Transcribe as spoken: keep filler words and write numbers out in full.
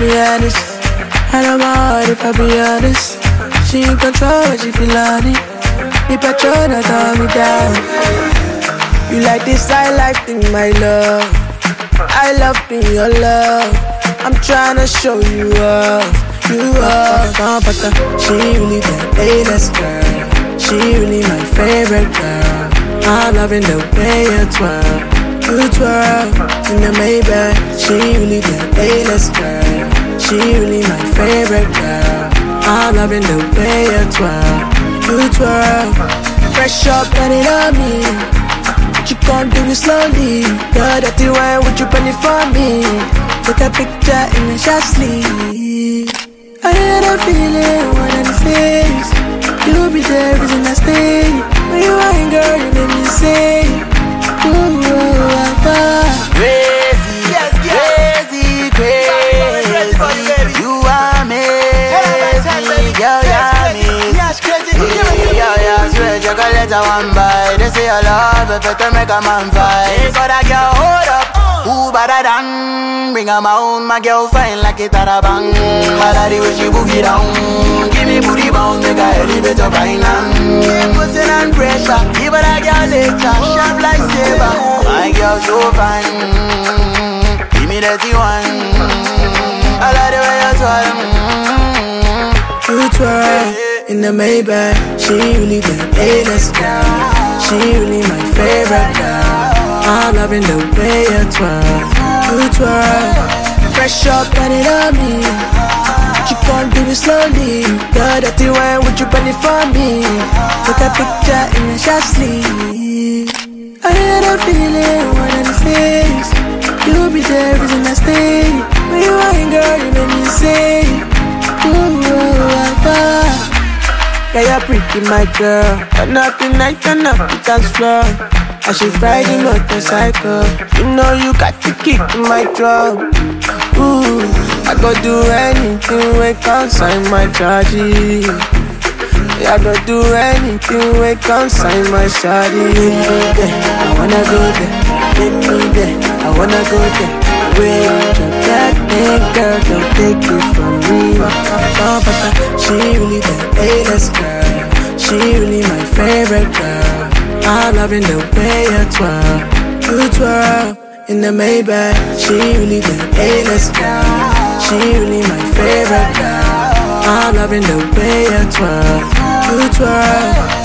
be honest. I know my heart if I be honest. She in control when she feel on it. The petrol that calm me down. You like this, I like thing, my love. I love being your love. I'm tryna show you up, you up. She really the A-list girl. She really my favorite girl. I'm loving the way you twirl, you twirl in the Maybach. She really the A-list girl. She really my favorite girl. I'm loving the way you twirl, you twirl. Fresh up, put it on me. But you can't do it slowly. You're dirty wine, would you pen it for me? Take a picture in the shot sleeve. I had a feeling one of these days you'll be there, reason I stay. When you ain't girl, you make me say, ooh, ah, ah. Crazy, yes, crazy, crazy. You are me, girl, you're me. Yo, yo, sweet chocolate, I want buy. They say I love if it make a man fight. But I girl, hold up, who better than? Bring her out, my girl fine like it at a bang. My daddy wish she boogie down. Give me booty bounce, make her elevate up right now. Pussy and pressure, give her a girl later. Sharp like saber, my girl so fine. Give me the T one. I like the way you twirl. You twirl in the Maybach. She really the A-list girl. She really my favorite girl. I'm loving the way you twirl, you twirl. Fresh up, put it on me. But you can't do it slowly. You're dirty wine, would you pen it for me? Take a picture in the shot sleeve. I had a feeling one of these days you'll be there, reason I stay. When you ain't girl, you make me say, ooh, ah, ah. Yeah, you're pretty, my girl. Turn up the night, turn up the dance floor. I should ride the motorcycle. You know you got the kick in my drum. Ooh, I go do anything when consign my charges. Yeah, I go do anything when consign my shawty. Take me there, I wanna go there. Take me there, I wanna go there. Wait, your that thing, girl, don't take it from me. She really the A-list girl. She really my favorite girl. I'm loving the way you twirl, you twirl in the Maybach. She really the A-list girl. She really my favorite girl. I'm loving the way you twirl, you twirl.